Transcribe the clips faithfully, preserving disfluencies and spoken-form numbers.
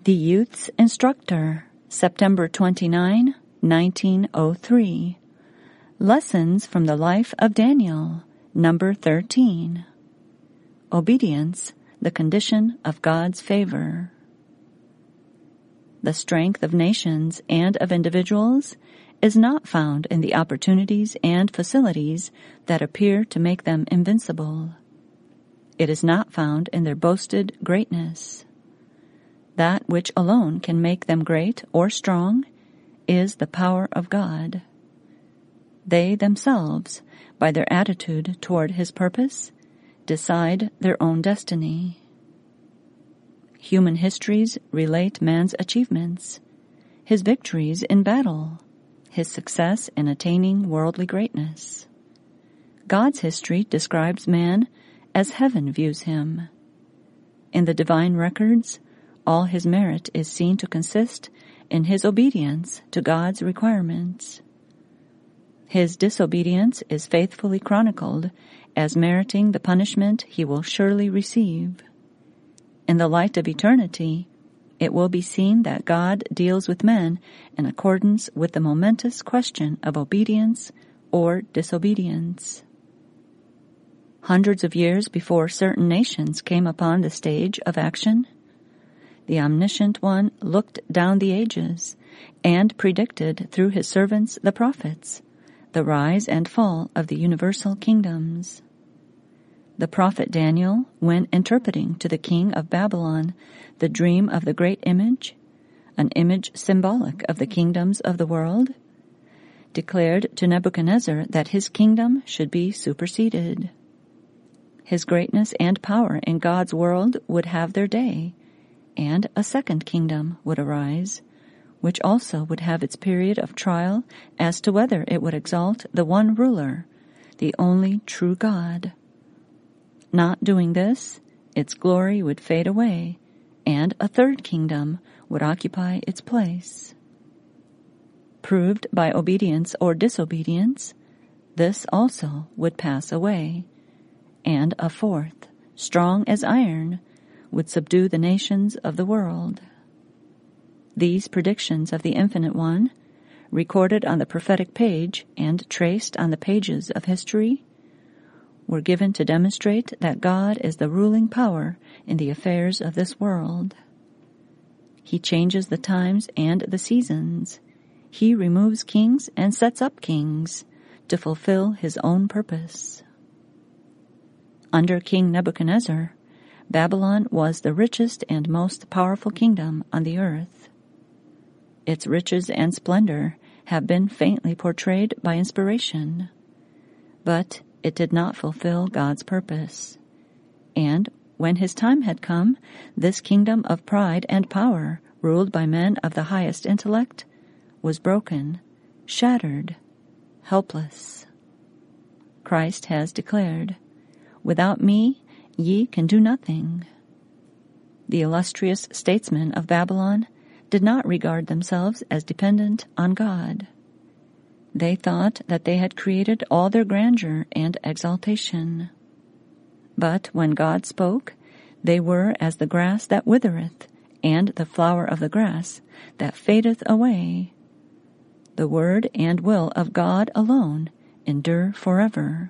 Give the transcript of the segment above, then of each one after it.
The Youth's Instructor, September twenty-ninth, nineteen oh three. Lessons from the Life of Daniel, number thirteen. Obedience, the condition of God's favor. The strength of nations and of individuals is not found in the opportunities and facilities that appear to make them invincible. It is not found in their boasted greatness. That which alone can make them great or strong is the power of God. They themselves, by their attitude toward His purpose, decide their own destiny. Human histories relate man's achievements, his victories in battle, his success in attaining worldly greatness. God's history describes man as heaven views him. In the divine records, all his merit is seen to consist in his obedience to God's requirements. His disobedience is faithfully chronicled as meriting the punishment he will surely receive. In the light of eternity, it will be seen that God deals with men in accordance with the momentous question of obedience or disobedience. Hundreds of years before certain nations came upon the stage of action, the Omniscient One looked down the ages and predicted through His servants the prophets the rise and fall of the universal kingdoms. The prophet Daniel, when interpreting to the king of Babylon the dream of the great image, an image symbolic of the kingdoms of the world, declared to Nebuchadnezzar that his kingdom should be superseded. His greatness and power in God's world would have their day, and a second kingdom would arise, which also would have its period of trial as to whether it would exalt the one ruler, the only true God. Not doing this, its glory would fade away, and a third kingdom would occupy its place. Proved by obedience or disobedience, this also would pass away, and a fourth, strong as iron, would subdue the nations of the world. These predictions of the Infinite One, recorded on the prophetic page and traced on the pages of history, were given to demonstrate that God is the ruling power in the affairs of this world. He changes the times and the seasons. He removes kings and sets up kings to fulfill His own purpose. Under King Nebuchadnezzar, Babylon was the richest and most powerful kingdom on the earth. Its riches and splendor have been faintly portrayed by inspiration, but it did not fulfill God's purpose. And when His time had come, this kingdom of pride and power, ruled by men of the highest intellect, was broken, shattered, helpless. Christ has declared, "Without me, ye can do nothing." The illustrious statesmen of Babylon did not regard themselves as dependent on God. They thought that they had created all their grandeur and exaltation. But when God spoke, they were as the grass that withereth, and the flower of the grass that fadeth away. The word and will of God alone endure forever.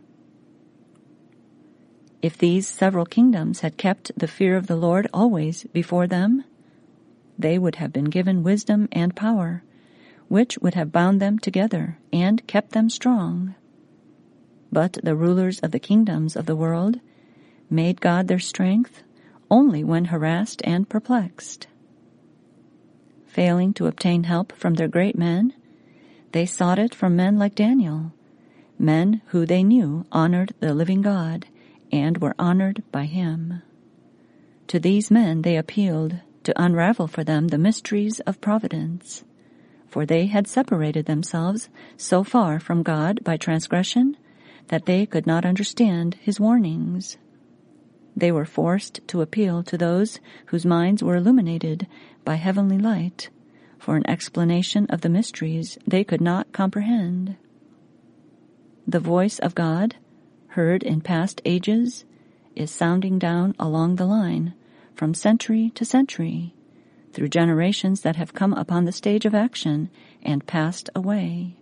If these several kingdoms had kept the fear of the Lord always before them, they would have been given wisdom and power, which would have bound them together and kept them strong. But the rulers of the kingdoms of the world made God their strength only when harassed and perplexed. Failing to obtain help from their great men, they sought it from men like Daniel, men who they knew honored the living God and were honored by Him. To these men they appealed to unravel for them the mysteries of providence, for they had separated themselves so far from God by transgression that they could not understand His warnings. They were forced to appeal to those whose minds were illuminated by heavenly light for an explanation of the mysteries they could not comprehend. The voice of God, heard in past ages, is sounding down along the line from century to century, through generations that have come upon the stage of action and passed away.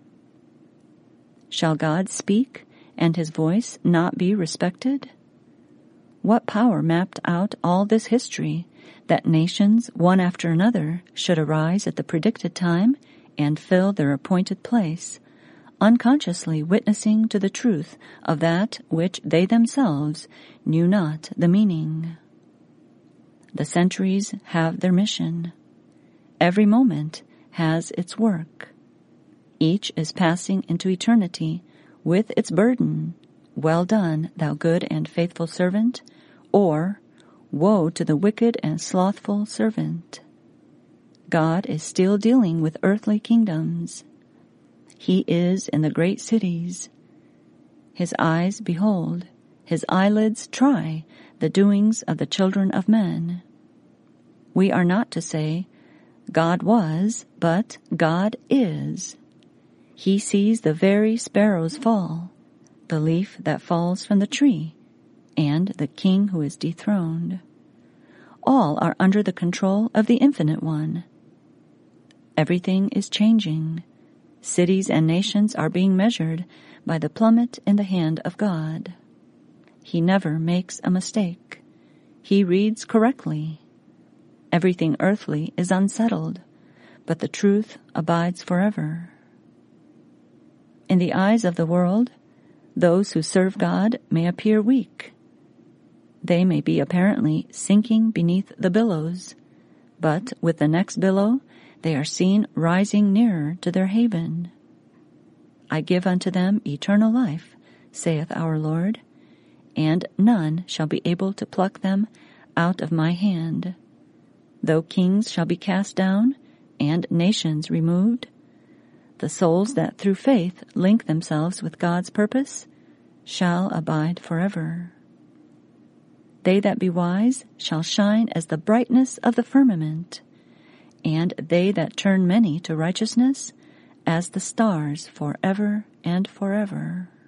Shall God speak and his voice not be respected? What power mapped out all this history that nations, one after another, should arise at the predicted time and fill their appointed place, unconsciously witnessing to the truth of that which they themselves knew not the meaning? The centuries have their mission. Every moment has its work. Each is passing into eternity with its burden, "Well done, thou good and faithful servant," or "Woe to the wicked and slothful servant." God is still dealing with earthly kingdoms. He is in the great cities. His eyes behold, his eyelids try the doings of the children of men. We are not to say, God was, but God is. He sees the very sparrows fall, the leaf that falls from the tree, and the king who is dethroned. All are under the control of the Infinite One. Everything is changing. Cities and nations are being measured by the plummet in the hand of God. He never makes a mistake. He reads correctly. Everything earthly is unsettled, but the truth abides forever. In the eyes of the world, those who serve God may appear weak. They may be apparently sinking beneath the billows, but with the next billow they are seen rising nearer to their haven. I give unto them eternal life, saith our Lord, and none shall be able to pluck them out of my hand. Though kings shall be cast down, and nations removed, the souls that through faith link themselves with God's purpose shall abide forever. They that be wise shall shine as the brightness of the firmament, and they that turn many to righteousness as the stars forever and forever.